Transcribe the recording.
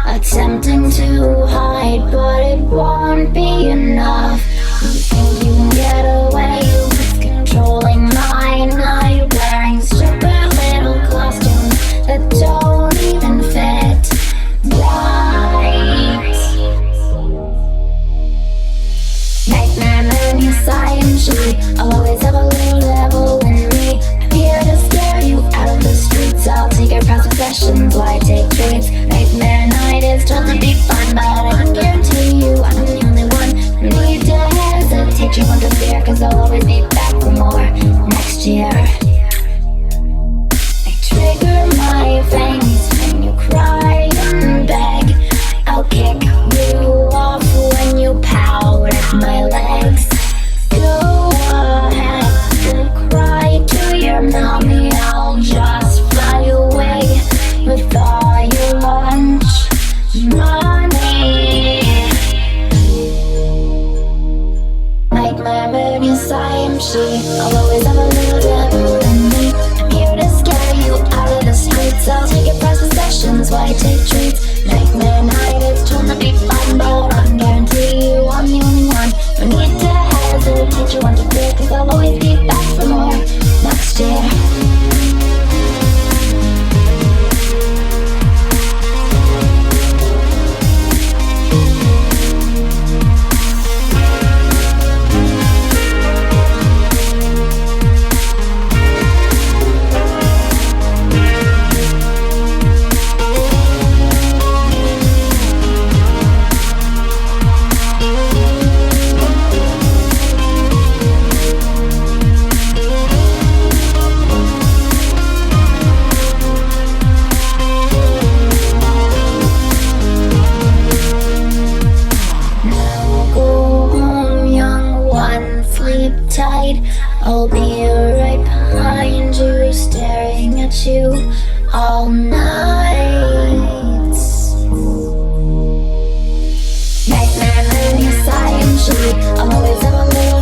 attempting to hide, but it won't be enough. You think you can get away with controlling my night, wearing stupid little costumes that don't even fit right. Nightmare moon, yes I am she. I'll always have a little devil in me. I'm here to scare you out of the streets. I'll take your past possessions while I take treats. Nightmare night is told to be fun, but I can guarantee you I'm the only one who need to hesitate. You won't fear, cause I'll always be back for more next year. I trigger my veins when you cry and beg. I'll kick you off when you pout at my legs. Go ahead, cry to your mommy. I'll just fly away with all your lunch money. Nightmare moon, yes I am she. I'll always have a little devil in me. I'm here to scare you out of the streets. I'll take your prized possessions while I take treats. Nightmare night is told to be fun, but I can guarantee you I'm the only one who need to hesitate. You want to fear, cause I'll always be back for more next year. Sleep tight, I'll be right behind you, staring at you all night. Nightmare moon, yes I am she. I'll always have a little